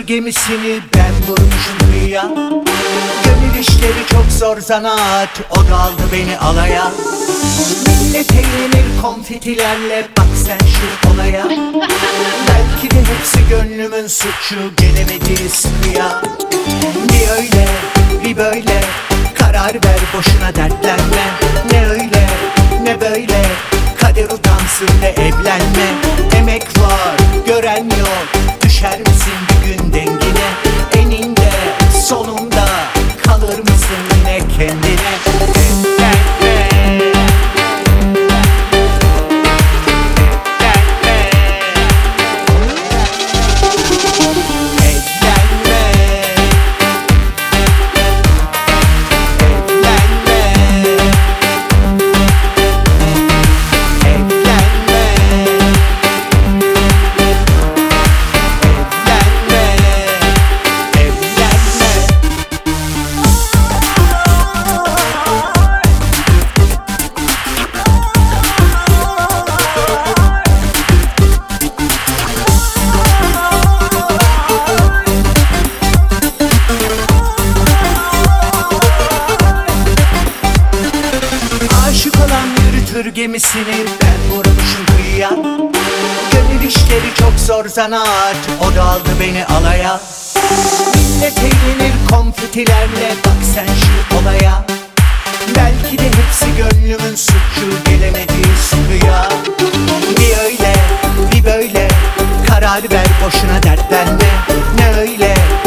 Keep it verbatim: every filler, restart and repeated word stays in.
gemisini ben vurmuşum kıyıya. Gönül işleri çok zor zanaat, o da aldı beni alaya. Millet eğlenir konfetilerle, bak sen şu olaya. Belki de hepsi gönlümün suçu, gelemedi sıkıya. Bir öyle bir böyle, karar ver boşuna dertlenme. Ne öyle ne böyle, kader utansın de evlenme. Emek var gören yok, düşer misin bir gün dengine? Eninde sonunda kalır mısın yine kendine? Evlenme. Gemisini ben vurmuşum kıyıya. Gönül işleri çok zor zanaat, o da aldı beni alaya. Millet eğlenir konfetilerle, bak sen şu olaya. Belki de hepsi gönlümün suçu, gelemedi sıkıya. Bir öyle bir böyle, karar ver boşuna dertlenme. Ne öyle